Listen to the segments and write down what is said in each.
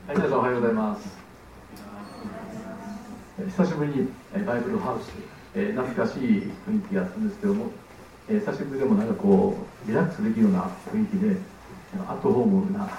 はい、皆さんおはようございます。久しぶりにバイブルハウス、懐かしい雰囲気がするんですけども、久しぶりでもなんかこうリラックスできるような雰囲気で、アットホームな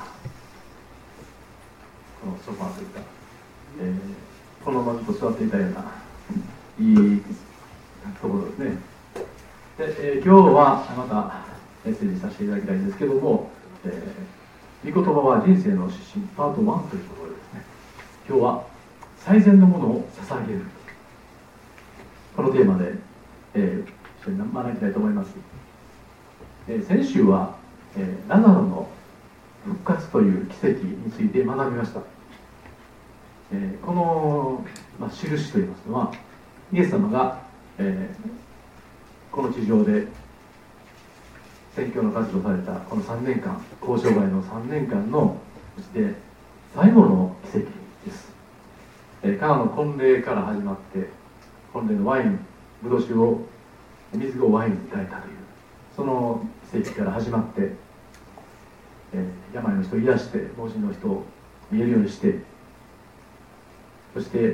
このソファーというか、このままずっと座っていたようないいところですね。で、今日はまたメッセージさせていただきたいんですけども、御言葉は人生の指針パート1というところですね。今日は最善のものを捧げる、このテーマで、一緒に学びたいと思います。先週は、ラザロの復活という奇跡について学びました。この、印といいますのは、イエス様が、この地上で宣教の活動されたこの3年間、交渉外の3年間のそして最後の奇跡です。カナの婚礼から始まって、婚礼のワイン、ブドウ酒を水をワインに変えたという、その奇跡から始まって、病の人を癒して、盲人の人を見えるようにして、そして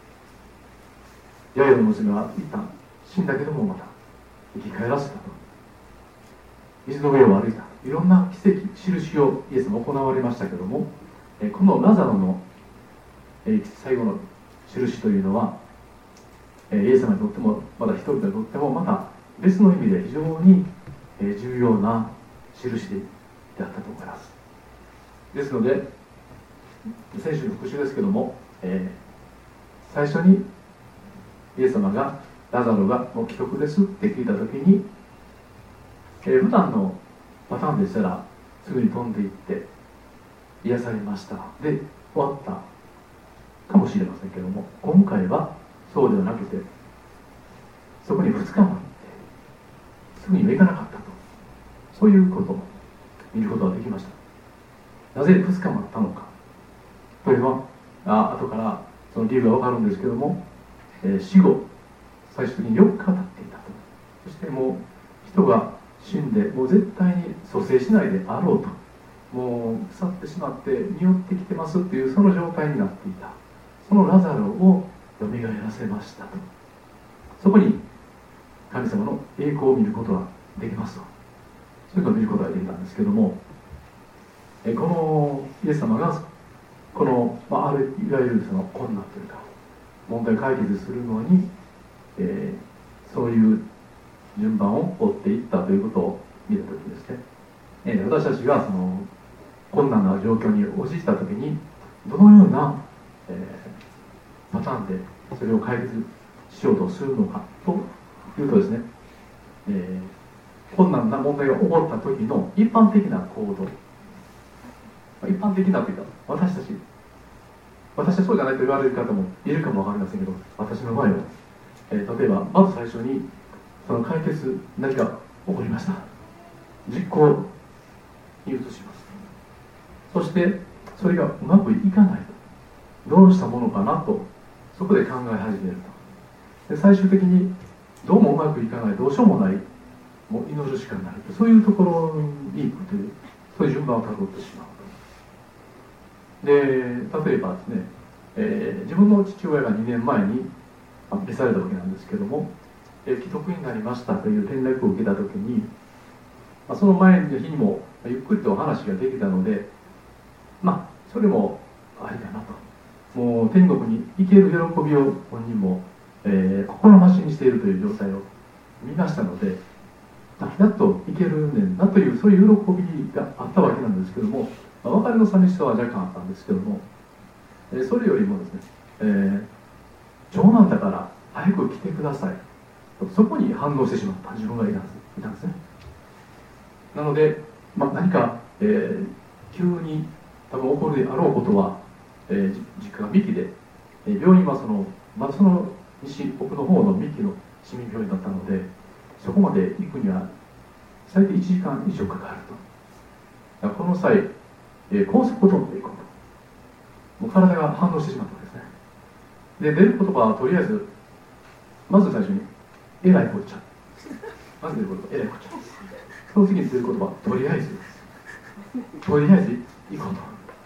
ヤイロの娘は一旦死んだけどもまた生き返らせたと、水の上を歩いた、いろんな奇跡、印をイエスも行われましたけども、このラザロの最後の印というのは、イエス様にとってもまた人々にとってもまた別の意味で非常に重要な印であったと思います。ですので先週の復習ですけども、最初にイエス様がラザロがもう危篤ですって聞いたときに、普段のパターンでしたらすぐに飛んでいって癒されましたで終わったかもしれませんけども、今回はそうではなくて、そこに2日待ってすぐには行かなかったと、そういうことを見ることができました。なぜ2日待ったのかというのは後からその理由が分かるんですけども、死後最終的に4日経っていたと。そしてもう人が死んでもう絶対に蘇生しないであろうと、もう腐ってしまって匂ってきてますっていうその状態になっていた、そのラザロをよみがえらせましたと。そこに神様の栄光を見ることができますと、そういうのを見ることができたんですけども、このイエス様がこの、いわゆるその困難というか問題を解決するのに、そういう順番を追っていったということを見たときですね、私たちがその困難な状況に陥ったときにどのような、パターンでそれを解決しようとするのかというとですね、困難な問題が起こった時の一般的な行動、一般的なというか私たちはそうじゃないと言われる方もいるかもわかりませんけど、私の場合は、例えばまず最初にその解決何か起こりました、実行に移します。そしてそれがうまくいかないと、どうしたものかなとそこで考え始めると、で最終的にどうもうまくいかない、どうしようもない、もう祈るしかないと、そういうところに行くという、そういう順番をたどってしまうと。で例えばですね、自分の父親が2年前に召されたわけなんですけども、既得になりましたという連絡を受けたときに、その前の日にもゆっくりとお話ができたので、それもありだなと、もう天国に行ける喜びを本人も、心待ちにしているという状態を見ましたので、やっと行けるねんなという、そういう喜びがあったわけなんですけども、別れの寂しさは若干あったんですけども、それよりもですね、長男だから早く来てください、そこに反応してしまった自分がいたんですね。なので、何か、急に多分起こるであろうことは、実家が三木で、病院はまだその西奥の方の三木の市民病院だったので、そこまで行くには最低1時間以上かかると。この際、高速を飛んでいこうと、もう体が反応してしまったんですね。で出る言葉はとりあえず、まず最初にえらいこっちゃ、まず出る言葉えらいこっちゃ、その次に出る言葉とりあえず行こうと。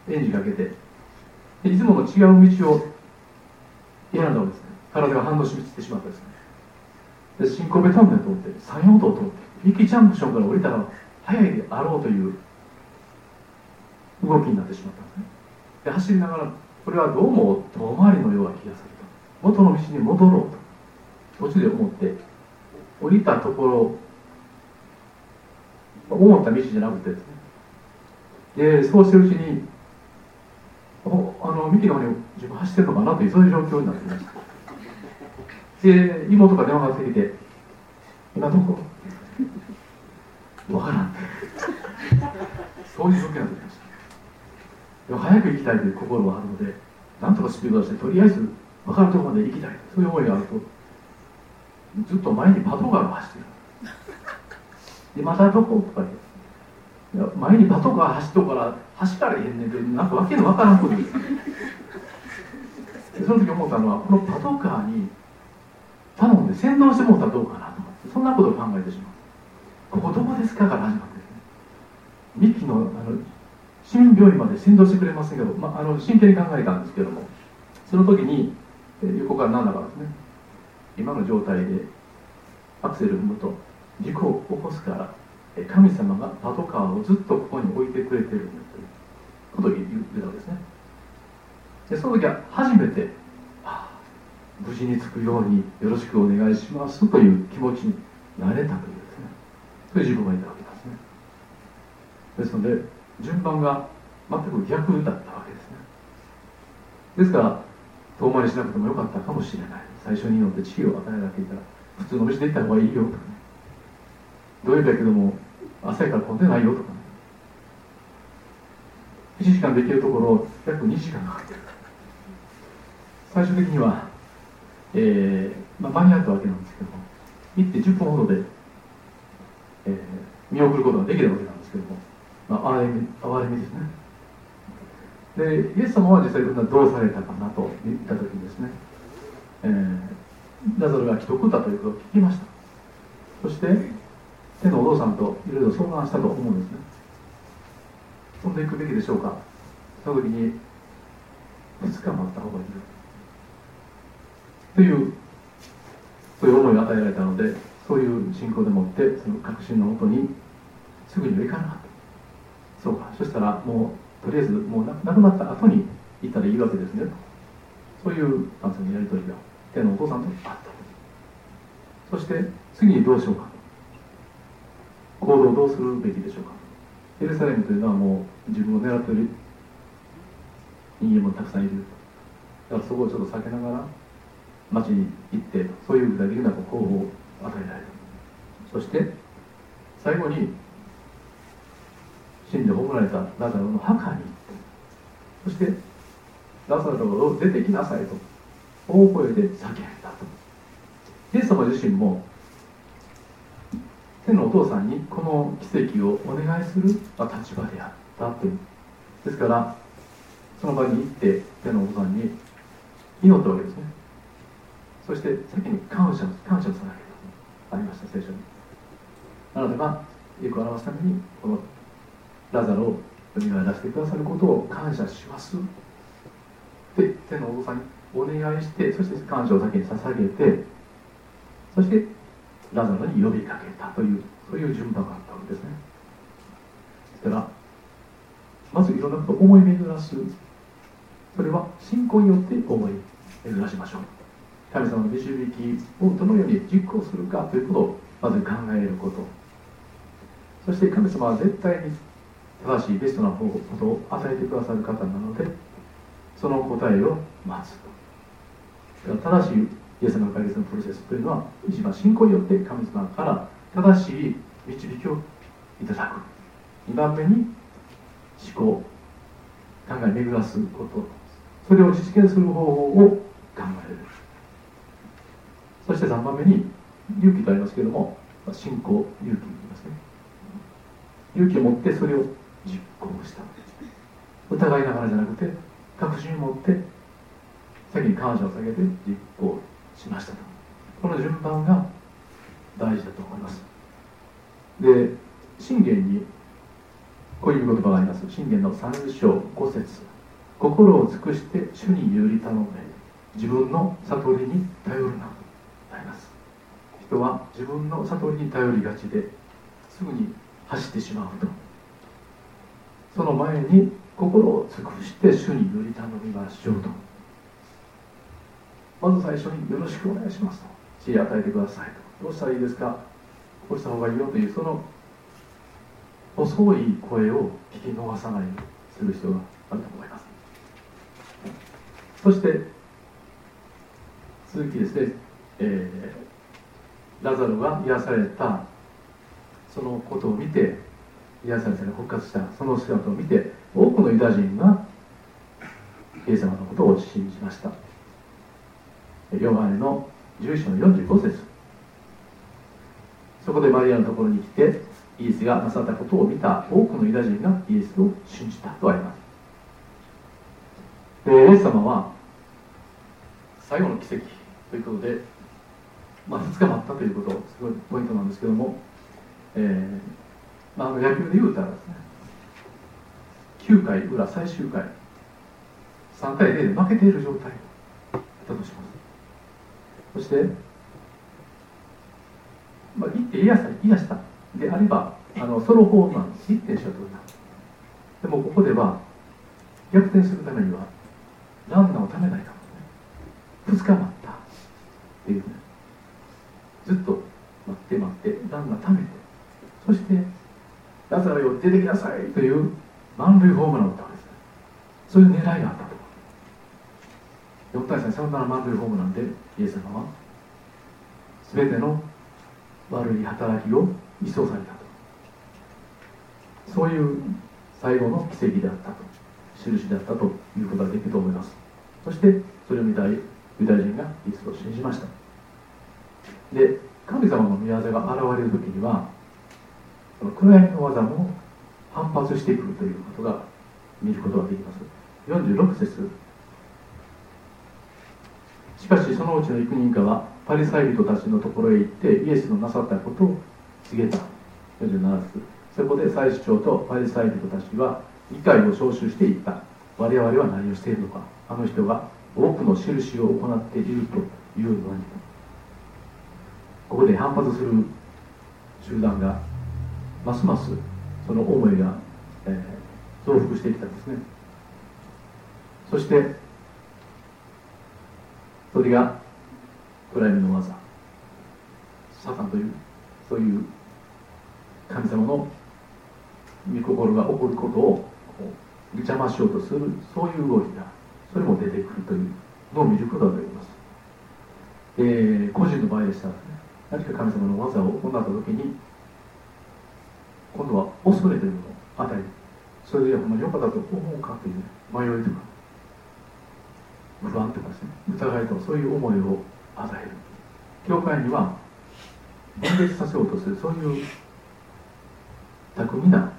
エンジンかけて、いつもの違う道を選んだわけですね。体が反応してしまったですね。で新神戸トンネルを通って山陽道を通ってミキジャンクションから降りたら早いであろうという動きになってしまったんですね。で走りながら、これはどうも遠回りのような気がすると、元の道に戻ろうと途中で思って、降りたところ思った道じゃなくてですね、でそうしてるうちにミキの方に自分走ってるのかなという、そういう状況になってきました。で妹が電話がかかってきて「今どこ？」わからんそういう状況になってきました。でも早く行きたいという心はあるので、なんとかスピードを出してとりあえず分かるところまで行きたい、そういう思いがあると、ずっと前にパトカーが走ってる。でまたどこ？とか言って、前にパトカー走っとから走られへんねんで、なんかわけのわからんことです。その時思ったのは、このパトカーに頼んで先導してもらったらどうかなと思って、そんなことを考えてしまう。ここどこですかから始まってですね、ミキの市民病院まで先導してくれませんけど、真剣に考えたんですけども、その時に横からなんだかですね、今の状態でアクセル踏むと事故を起こすから、神様がパトカーをずっとここに置いてくれてるんだということを言ってたわけですね。でその時は初めて、無事に着くようによろしくお願いしますという気持ちになれたというですね、そういう自分がいたわけですね。ですので順番が全く逆だったわけですね。ですから遠回りしなくてもよかったかもしれない。最初に祈って地位を与えられていたら普通の道で行った方がいいよとかね、土曜日だけども朝から混んでないよとかね、1時間できるところを約2時間かかってる。最終的には、間に合ったわけなんですけども、行って10分ほどで、見送ることができたわけなんですけども、哀れみですね。でイエス様は実際どうされたかなと言った時にですね、ラザロが既得だということを聞きました。そして天のお父さんといろいろ相談したと思うんですね。飛んでいくべきでしょうか。その時に2日待った方がいいよというそういう思いを与えられたので、そういう信仰でもってその確信のもとにすぐには行かなかった。そうか、そしたらもうとりあえずもう亡くなった後に行ったらいいわけですね。そういう感想のやり取りが天のお父さんとあった。そして次にどうしようか、行動をどうするべきでしょうか。エルサレムというのはもう自分を狙っている人間もたくさんいる。だからそこをちょっと避けながら町に行って、そういう具体的な候補を与えられる。そして最後に死んで葬られたラザロの墓に行って、そしてラザロを出てきなさいと大声で叫んだと。イエス様自身も天のお父さんにこの奇跡をお願いする立場であったという。ですからその場に行って天のお父さんに祈ったわけですね。そして先に感謝をさなければありました、聖書に。あなたがよく表すためにこのラザロを蘇らせてくださることを感謝しますで、天のお父さんにお願いして、そして感謝を先に捧げて、そしてラザロに呼びかけたという、そういう順番があったわけですね。ですからまずいろんなことを思い巡らす、それは信仰によって思い巡らしましょう。神様の導きをどのように実行するかということをまず考えること、そして神様は絶対に正しいベストなことを与えてくださる方なので、その答えを待つ。正しいイエス様の解決のプロセスというのは、一番信仰によって神様から正しい導きをいただく。2番目に思考、考え巡らすこと、それを実現する方法を考える。そして3番目に勇気とありますけれども、信仰、勇気と言いますね。勇気を持ってそれを実行した。疑いながらじゃなくて確信を持って先に感謝を下げて実行しましたと。この順番が大事だと思います。で、箴言にこういう言葉があります。箴言の3章5節、心を尽くして主により頼め、自分の悟りに頼るなとあります。人は自分の悟りに頼りがちですぐに走ってしまうと、その前に心を尽くして主により頼みましょうと。まず最初によろしくお願いしますと、知恵与えてくださいと、どうしたらいいですか、こうした方がいいよという、その遅い声を聞き逃さないようにする必要があると思います。そして続きですね、ラザロが癒されたそのことを見て、癒されて復活したその姿を見て、多くのユダヤ人がイエス様のことを信じました。ヨハネの11章の45節、そこでマリアのところに来てイエスがなさったことを見た多くのユダヤ人がイエスを信じたとあります。で、イエス様は最後の奇跡ということで、2日待ったということ、すごいポイントなんですけども、野球で言うたらですね、9回裏最終回3対0で負けている状態だったとします。そして、行って癒したであれば、ソロホームラン1点しか取れない。でもここでは逆転するためにはランナーをためないかもね。2日待ったっていうね、ずっと待ってランナーためて、そしてラザロよ出てきなさいという満塁ホームランを打ったわけです。そういう狙いがあったと。4対3サヨナラ満塁ホームランでイエス様は全ての悪い働きを一掃されたと、そういう最後の奇跡であったと、印であったということができると思います。そしてそれを見たユダヤ人がイエスを信じました。で、神様の御業が現れる時には、その暗闇の技も反発してくるということが見ることができます。46節、しかしそのうちの幾人かはパリサイ人たちのところへ行ってイエスのなさったことを告げた。47節、そこで祭司長とパリサイ人たちは議会を招集していった。我々は何をしているのか、あの人が多くの印を行っているというのに。ここで反発する集団がますますその思いが、増幅してきたんですね。そしてそれが暗闇の技、サタンというそういう神様の御心が起こることを邪魔しようとする、そういう動きがそれも出てくるというのを見ることができます。個人の場合でしたら、ね、何か神様の技を行った時に今度は恐れというものを与える。それでほんまに良かったと思うかという迷いとか不安とかですね、疑いとか、そういう思いを与える。教会には分裂させようとする、そういう巧みな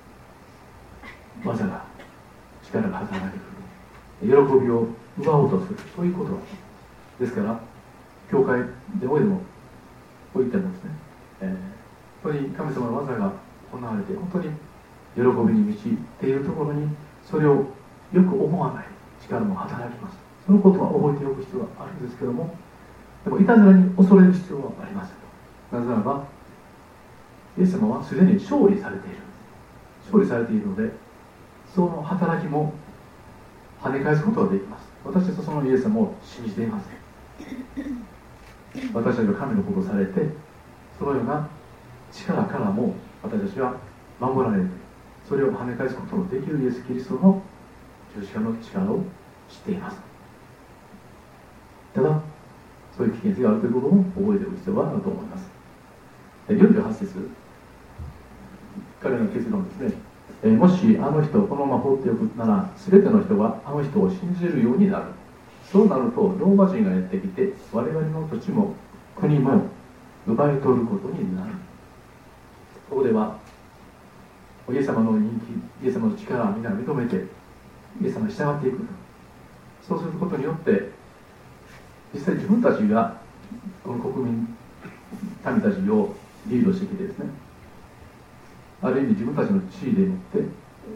技が、力が働いてくる。喜びを奪おうとする、そういうことですから、教会でおいてもこういったもですね、本当に神様の技が行われて、本当に喜びに満ちているところに、それをよく思わない力も働きます。そのことは覚えておく必要があるんですけども、でもいたずらに恐れる必要はありません。なぜならば、イエス様はすでに勝利されている。勝利されているので、その働きも跳ね返すことができます。私たちはそのイエス様を信じていません。私たちが神のことをされて、そのような力からも私たちは守られて、それを跳ね返すことのできるイエス・キリストの十字架の力を知っています。ただ、そういう危険性があるということも覚えておく必要があると思います。48節、彼の結論ですね。もしあの人をこのまま放っておくなら、全ての人があの人を信じるようになる。そうなると、ローマ人がやってきて、我々の土地も国も奪い取ることになる。ここでは、イエス様の人気、イエス様の力をみんな認めて、イエス様に従っていく。そうすることによって、実際自分たちがこの国民、民たちをリードしてきてですね、 ある意味自分たちの地位でもって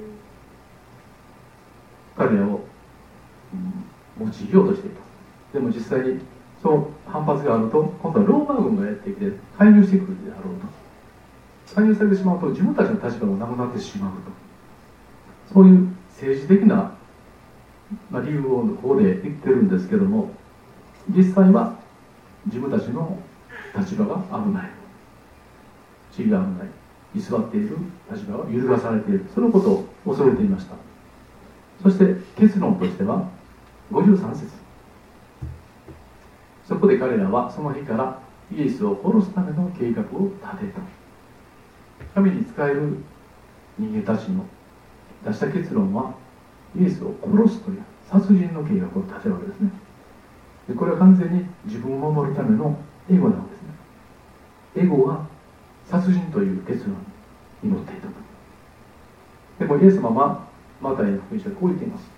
彼らを、用いようとしていた。でも実際にそう反発があると、今度はローマ軍がやってきて介入してくるであろうと。介入されてしまうと自分たちの立場もなくなってしまうと。そういう政治的な、理由をここで言ってるんですけども、実際は自分たちの立場が危ない、地位が危ない、居座っている立場が揺るがされている、そのことを恐れていました。そして結論としては53節、そこで彼らはその日からイエスを殺すための計画を立てた。神に仕える人間たちの出した結論は、イエスを殺すという殺人の計画を立てるわけですね。でこれは完全に自分を守るためのエゴなんですね。エゴが殺人という結論に持っていたと。でもイエス様はマタイの福音書でこう言っています。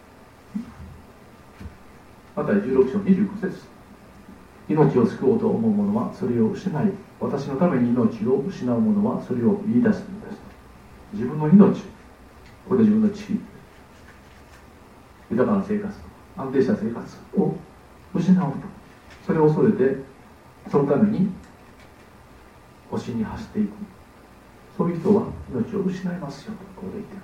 マタイ16章25節、命を救おうと思う者はそれを失い、私のために命を失う者はそれを見出すのです。自分の命、これで自分の地位、豊かな生活、安定した生活を失うと、それを恐れてそのために保身に走っていく、そういう人は命を失いますよとここで言っています。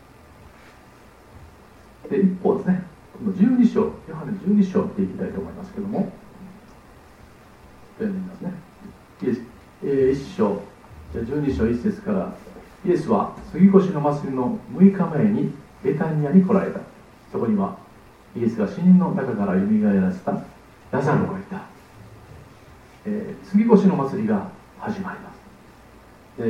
で一方ですね、この12章、ヨハネ12章を見ていきたいと思いますけども、読んでみますね。1章、12章1節から、イエスは杉越の祭りの6日前にベタニアに来られた。そこにはイエスが死人の中からよみがえらせたラザロがいた。杉越の祭りが始まります。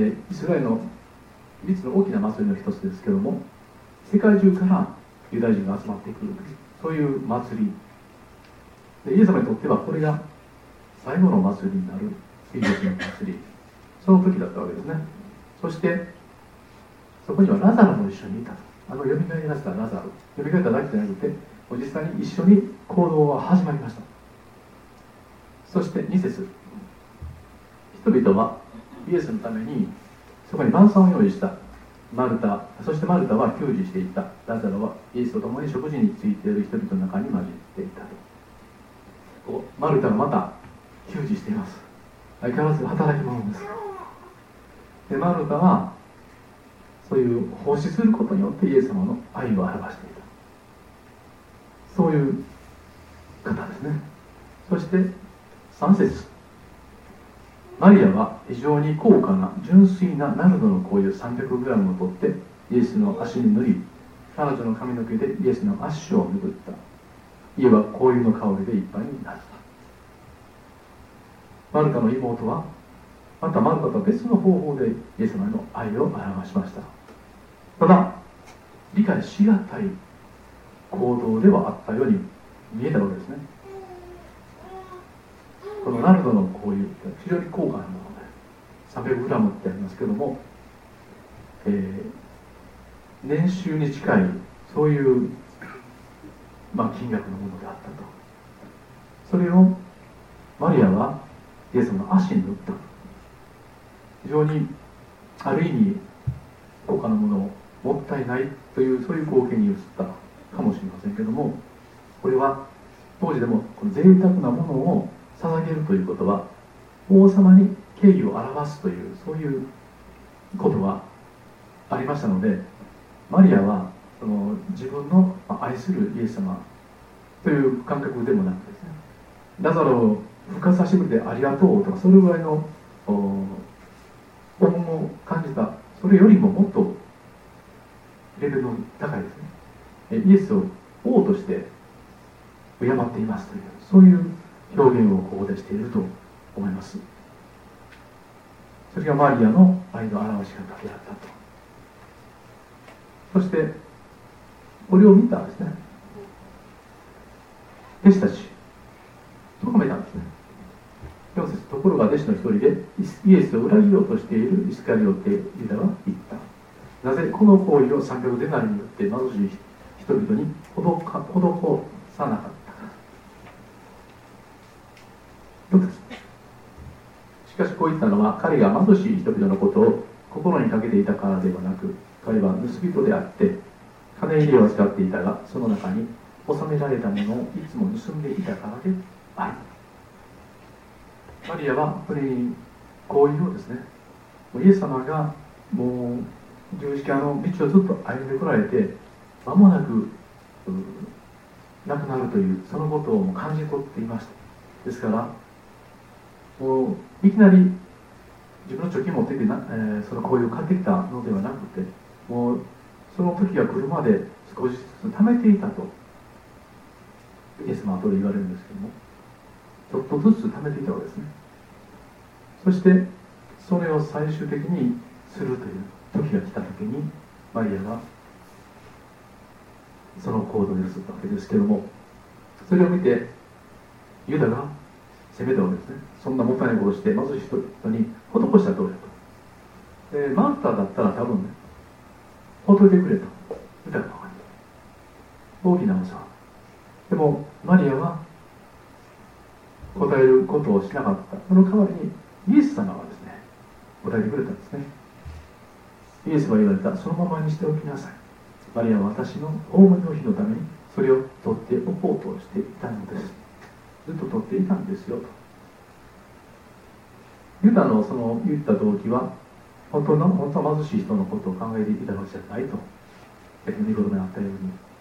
イスラエルの3つの大きな祭りの一つですけども、世界中からユダヤ人が集まってくる、そういう祭りで、イエス様にとってはこれが最後の祭りになる杉越の祭り、その時だったわけですね。そしてそこにはラザロも一緒にいた。よみがえらせたラザロ、よみがえっただけじゃなくて実際に一緒に行動は始まりました。そして2節、人々はイエスのためにそこに晩餐を用意した。マルタ、そしてマルタは給仕していた。ラザロはイエスと共に食事についている人々の中に混じっていたと。マルタがまた給仕しています。相変わらず働き者です。でマルタはそういう奉仕することによってイエス様の愛を表していた、そういう方ですね。そして3節、マリアは非常に高価な純粋なナルドの香油 300g を取ってイエスの足に塗り、彼女の髪の毛でイエスの足を拭った。家は香油の香りでいっぱいになった。マルタの妹はまたマルタと別の方法でイエス様の愛を表しました。ただ理解しがたい行動ではあったように見えたわけですね。このナルドの香油、非常に高価なもので 300g ってありますけども、年収に近いそういう、金額のものであったと。それをマリアはイエス様の足に塗った。非常にある意味高価なものをもったいないという、そういう光景に映ったかもしれませんけども、これは当時でもこの贅沢なものを捧げるということは王様に敬意を表すという、そういうことがありましたので、マリアはその自分の愛するイエス様という感覚でもなくですね、ラザロを復活させてくれてありがとうとか、それぐらいの恩を感じた、それよりももっとレベルの高いですね、イエスを王として敬っていますという、そういう表現をここでしていると思います。それがマリアの愛の表し方であったと。そしてこれを見たんですね、弟子たちとがめたんですね。4節、ところが弟子の一人でイエスを裏切ろうとしているイスカリオテユダは言った。なぜこの行為を300デナリによって貧しい人々に施さなかったか。6節、しかしこう言ったのは、彼が貧しい人々のことを心にかけていたからではなく、彼は盗人であって金入れを使っていたが、その中に収められたものをいつも盗んでいたからである。マリアは本当にこういうですね、イエス様がもう十字架の道をずっと歩んでこられて、間もなく亡くなるというそのことをもう感じ取っていました。ですからもういきなり自分の貯金持ってきてその紅葉を買ってきたのではなくて、もうその時が来るまで少しずつ貯めていたとイエス様は後で言われるんですけども、ちょっとずつ貯めていたわけですね。そしてそれを最終的にするという時が来た時に、マリアがその行動に移ったわけですけども、それを見てユダが責めたわけですね。そんなもったいないことをして貧しい人に施したらどうやと。でマルタだったら多分ね、ほっといてくれとユダが大きなお世話。でもマリアは答えることをしなかった。その代わりにイエス様がですね、答えてくれたんですね。イエスは言われた。そのままにしておきなさい。マリアは私の大物の日のためにそれを取っておこうとしていたのです。ずっと取っていたんですよと。ユダのその言った動機は本当は貧しい人のことを考えていたわけじゃないと、先ほど御言葉にあったように、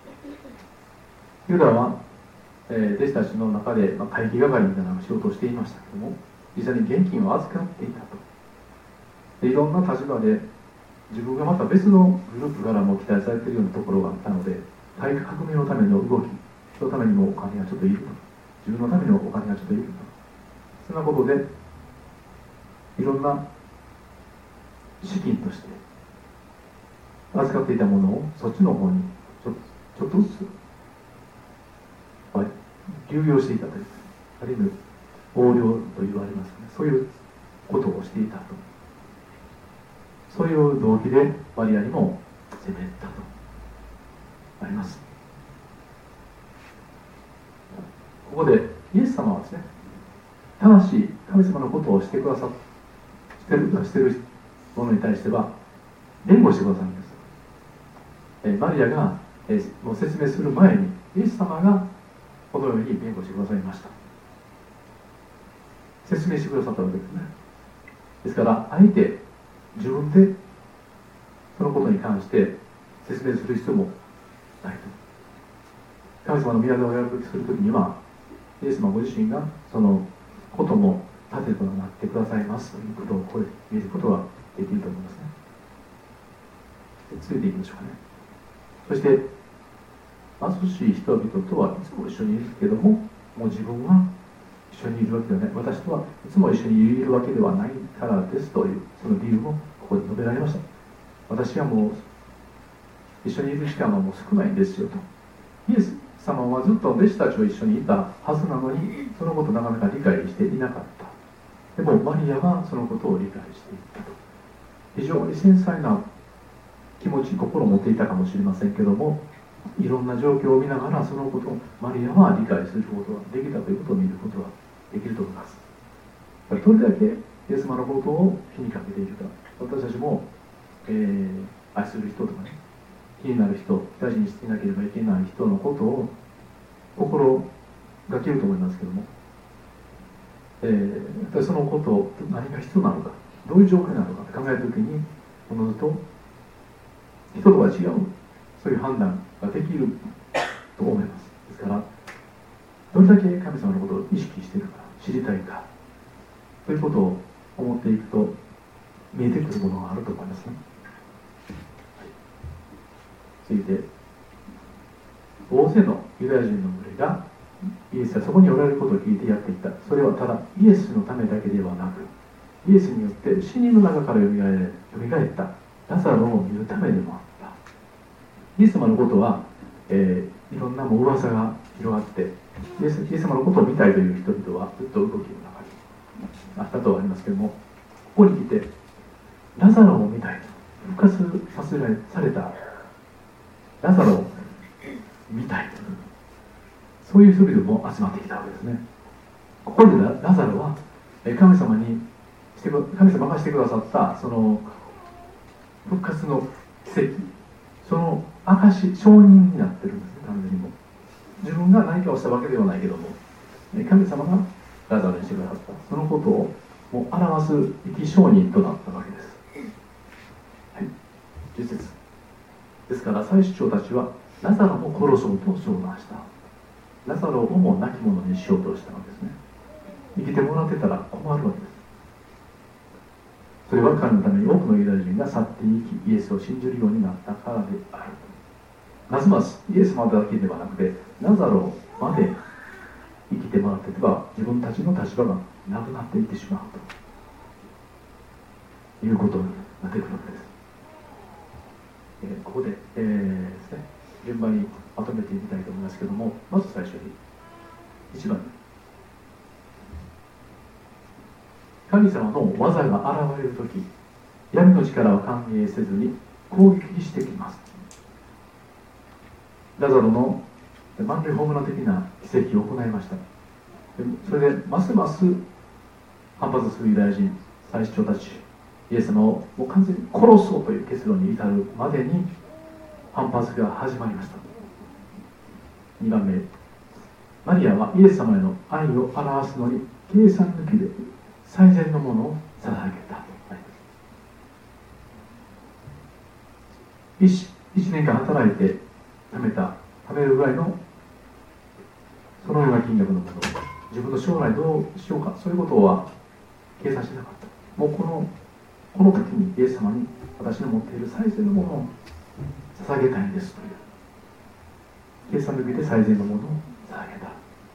ユダは、弟子たちの中で、会計係みたいな仕事をしていましたけども、実際に現金を預かっていたと。でいろんな立場で自分がまた別のグループからも期待されているようなところがあったので、改革命のための動きのためにもお金がちょっといると、自分のためにもお金がちょっといると、そんなことでいろんな資金として預かっていたものをそっちの方にちょっとずつ流用していたという、ある意味横領と言われますね。そういうことをしていたと、そういう動機でマリアにも責めたとあります。ここでイエス様はですね、正しい神様のことをしてくださっている者に対しては弁護してくださるんです。マリアがもう説明する前にイエス様がこのように弁護してくださいました。説明してくださったわけですね。ですからあえて自分でそのことに関して説明する必要もないと。神様の宮をやるするときにはイエス様ご自身がそのことも立てとなってくださいますということをこれ見ることができると思いますね。続いていきましょうかね。そして貧しい人々とはいつも一緒にいるけども、もう自分は一緒にいるわけではない、私とはいつも一緒にいるわけではないからですというその理由もここで述べられました。私はもう一緒にいる時間はもう少ないんですよと。イエス様はずっと弟子たちと一緒にいたはずなのに、そのことをなかなか理解していなかった。でもマリアはそのことを理解していったと。非常に繊細な気持ち、心を持っていたかもしれませんけども、いろんな状況を見ながらそのことをマリアは理解することができたということを見ることができると思います。どれだけイエス様のことを気にかけているか。私たちも、愛する人とかね、気になる人、大事にしていなければいけない人のことを心がけると思いますけども、そのことを何が必要なのか、どういう状況なのかって考えるときに、おのずと人とは違う、そういう判断ができると思います。ですから、どれだけ神様のことを意識しているか、知りたいか、ということを思っていくと、見えてくるものがあると思いますね。続いて、大勢のユダヤ人の群れがイエスがそこにおられることを聞いてやってきた。それはただイエスのためだけではなく、イエスによって死人の中からよみがえったラザロを見るためでもあった。イエス様のことは、いろんなもう噂が広がって、イエス様のことを見たいという人々はずっと動きの中にあったとありますけども、ここに来てラザロを見たいと、復活されたラザロを見たいと、そういう人々も集まってきたわけですね。ここでラザロは神様がしてくださったその復活の奇跡、その証、証人になってるんですね。完全にも自分が何かをしたわけではないけども、神様がラザロにしてくださった、そのことをもう表す生き証人となったわけです。はい、10節ですから祭司長たちはラザロも殺そうと相談した。ラザロをも亡き者にしようとしたわけですね。生きてもらってたら困るわけです。それは彼のために多くのユダヤ人が去っていき、イエスを信じるようになったからである。ますますイエスまでだけではなくて、ラザロまで生きてもらっていけば自分たちの立場がなくなっていってしまうということになってくるわけです。ここで、ですね、順番にまとめていきたいと思いますけども、まず最初に1番、神様の技が現れるとき、闇の力を歓迎せずに攻撃してきます。ラザロの満塁ホームラン的な奇跡を行いました。それでますます反発するユダヤ人、祭司長たち、イエス様をもう完全に殺そうという結論に至るまでに反発が始まりました。2番目、マリアはイエス様への愛を表すのに計算抜きで最善のものを捧げた。1年間働いて貯めるぐらいのそのような金額のものを自分の将来どうしようか、そういうことは計算しなかった。もうこの時にイエス様に私の持っている最善のものを捧げたいんですという計算抜きで最善のものを捧げた。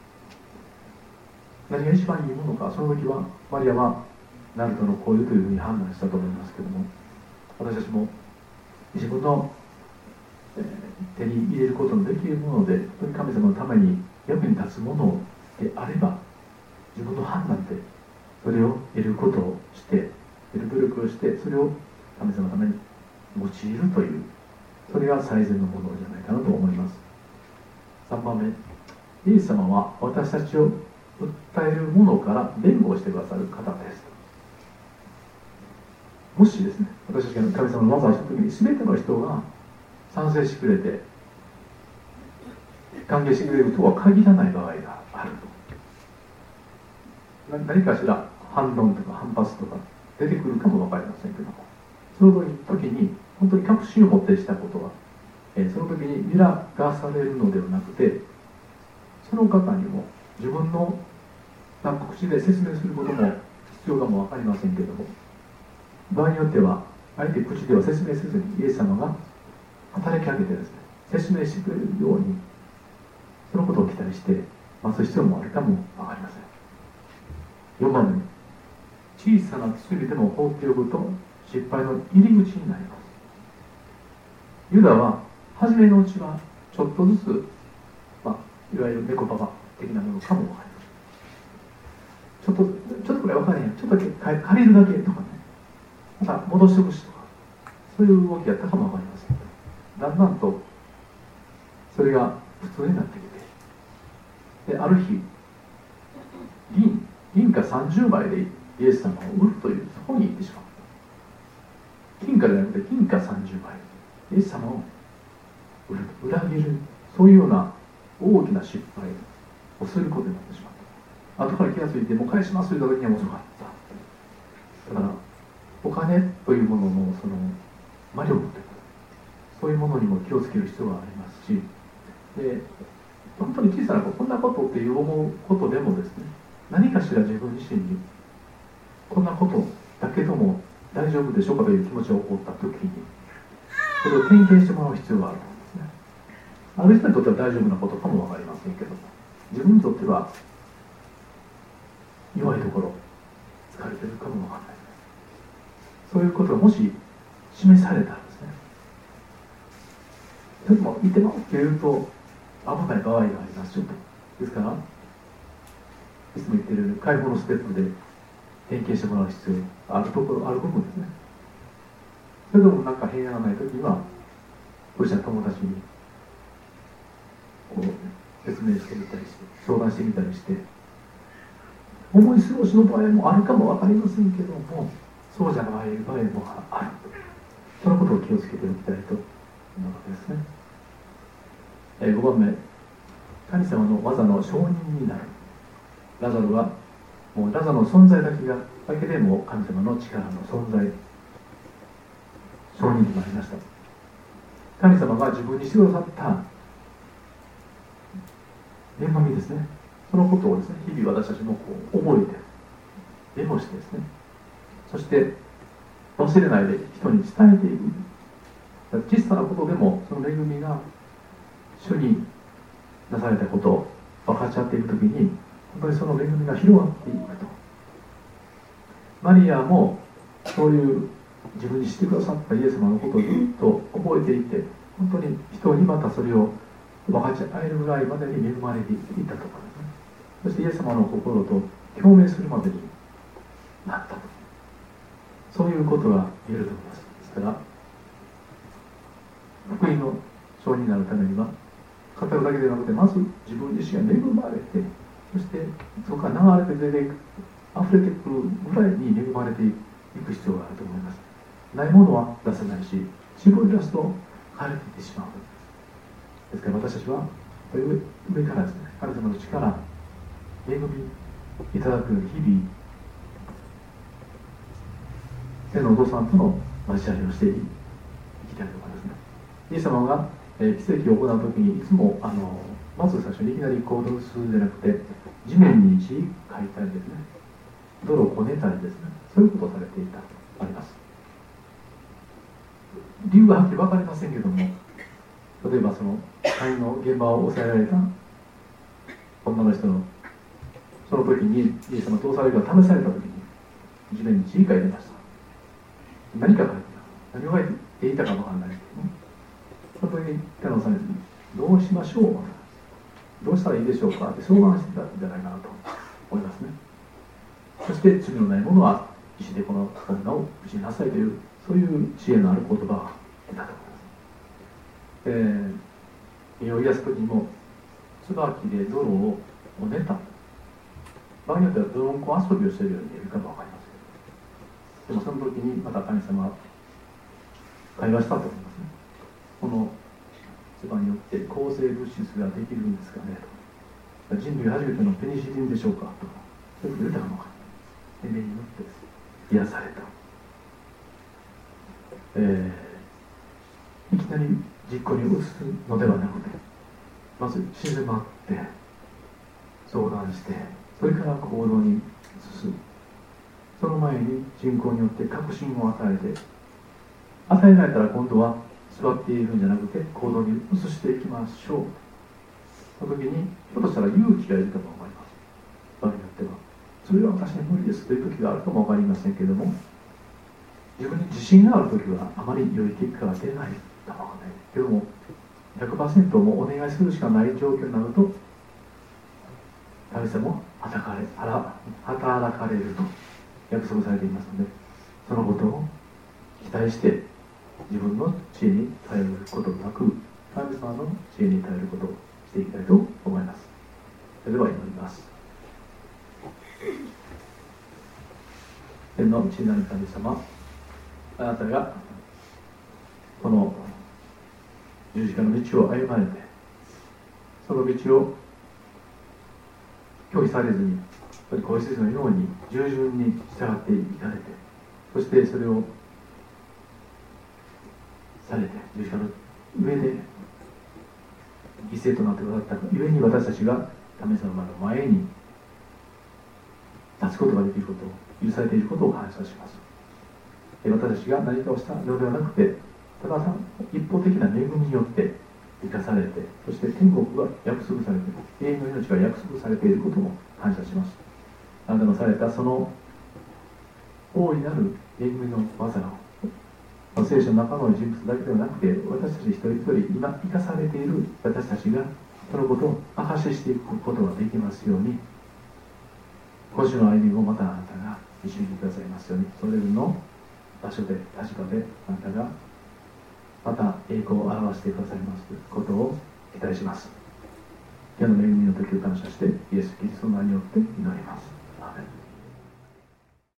何が一番いいものか、その時はマリアはナルトの香油というふうに判断したと思いますけども、私たちも自分の手に入れることのできるもので、本当に神様のために役に立つものであれば、自分の判断でそれを得ることをして、得る努力をして、それを神様のために用いるという、それが最善のものじゃないかなと思います。3番目、イエス様は私たちを訴えるものから弁護してくださる方です。もしですね、私たちが神様の技をしたときに全ての人が賛成してくれて歓迎してくれるとは限らない場合があると、何かしら反論とか反発とか出てくるかも分かりませんけども、その時に本当に確信を持ってしたことは、その時に揺らがされるのではなくて、その方にも自分の口で説明することも必要かも分かりませんけども、場合によってはあえて口では説明せずにイエス様が働きかけてですね、説明してくれるようにそのことを期待して待つ必要もあるかも分かりません。4番目、小さな罪でも放っておくと失敗の入り口になります。ユダは初めのうちはちょっとずつ、いわゆる猫パパ的なものかも分かります。ちょっとこれ分からへん、ちょっとだけ借りるだけとかね、また戻してほしいとか、そういう動きやったかも分かりません。だんだんとそれが普通になってきて、である日銀貨30枚でイエス様を売るという、そこに行ってしまった。金貨ではなくて銀貨30枚、イエス様を売る、裏切る、そういうような大きな失敗をすることになってしまった。後から気がついてもう返しますと言った時には遅かった。だからお金というもののその魔力というか、そういうものにも気をつける必要がありますし、で本当に小さなこと、こんなことっていう思うことでもですね、何かしら自分自身にこんなことだけども大丈夫でしょうかという気持ちが起こった時に、それを点検してもらう必要があると思うんですね。ある人にとっては大丈夫なことかも分かりませんけども、自分にとっては弱いところ、疲れてるかも分からないです。そういうことがもし示されたらですね、それでもいてますって言うと危ない場合がありますよと。ですからいつも言っている解放のステップで点検してもらう必要があるところ、ある部分ですね。それでもなんか平安がないときにはクリスチャン友達にこう説明してみたりして、相談してみたりして、思い過ごしの場合もあるかも分かりませんけども、そうじゃない場合もある。 そのことを気をつけておきたいと思うわけですね。5番目、神様の技の証人になる。ラザロはもうラザロの存在だけでも神様の力の存在証人となりました。神様が自分にしてくださった恵みですね、そのことをですね、日々私たちも覚えてメモしてですね、そして忘れないで人に伝えていく。小さなことでもその恵みが主になされたことを分かち合っていくときに、本当にその恵みが広がっていくと。マリアもそういう自分にしてくださったイエス様のことをずっと覚えていて、本当に人にまたそれを分かち合えるぐらいまでに恵まれていったとかですね。そしてイエス様の心と共鳴するまでになったと、そういうことが言えると思います。ですから福音の証人になるためには、語るだけでなくて、まず自分自身が恵まれて、そしてそこから流れて出ていく、溢れてくるぐらいに恵まれていく必要があると思います。ないものは出せないし、絞り出すと枯れていってしまう。ですから私たちは上からですね、神様の力、恵みいただくように日々、天のお父さんとの交わりをしていきたいと思いますね。イエス様が奇跡を行うときにいつもまず最初にいきなり行動するんじゃなくて、地面に字書いたりですね、泥をこねたりですね、そういうことをされていたとあります。理由ははっきり分かりませんけども、例えばその肺の現場を抑えられた女の人のその時にイエス様どうされるか試された時に地面に字書いてました。何か書いてた、何を書いていたか分からないけども、その時に天のおさんにどうしましょう、どうしたらいいでしょうかって相談してたんじゃないかなと思いますね。そして罪のない者は石でこの女を打ちなさいという、そういう知恵のある言葉が出たと思います。身を癒す時にも椿で泥をこねた、場合によっては泥んこ遊びをしているように見えるかも分かりません。でもその時にまた神様は会話したと思いますね。この唾によって抗生物質ができるんですかねと、人類初めてのペニシリンでしょうかとか、そういうこと言うたのか、目によって癒された。いきなり実行に移すのではなくて、まず静まって相談して、それから行動に移す。その前に信仰によって確信を与えられたら、今度は座っているんじゃなくて行動に移していきましょう。その時にひょっとしたら勇気がいるかも分かります。場合によってはそれは私に無理ですという時があるかも分かりませんけれども、自分に自信がある時はあまり良い結果が出ないかもわからないけども、100% もお願いするしかない状況になると、神様も働かれると約束されていますので、そのことを期待して自分の知恵に頼ることなく、神様の知恵に頼ることをしていきたいと思います。それでは祈ります。天の父なる神様、あなたがこの十字架の道を歩まれて、その道を拒否されずに、子羊のように従順に従っていかれて、そしてそれをされて十字架の上で犠牲となってくださったゆえに、私たちが神様の前に立つことができることを、許されていることを感謝します。私たちが何かをしたのではなくて、ただ一方的な恵みによって生かされて、そして天国が約束されて、永遠の命が約束されていることも感謝します。あなたのされたその大いなる恵みの技を、聖書の中の人物だけではなくて、私たち一人一人今生かされている私たちがそのことを証ししていくことができますように、今週の歩みをまたあなたが導いてくださいますように、それぞれの場所で立場であなたがまた栄光を表してくださいますことを期待します。今日の恵みの時を感謝して、イエス・キリストの名によって祈ります。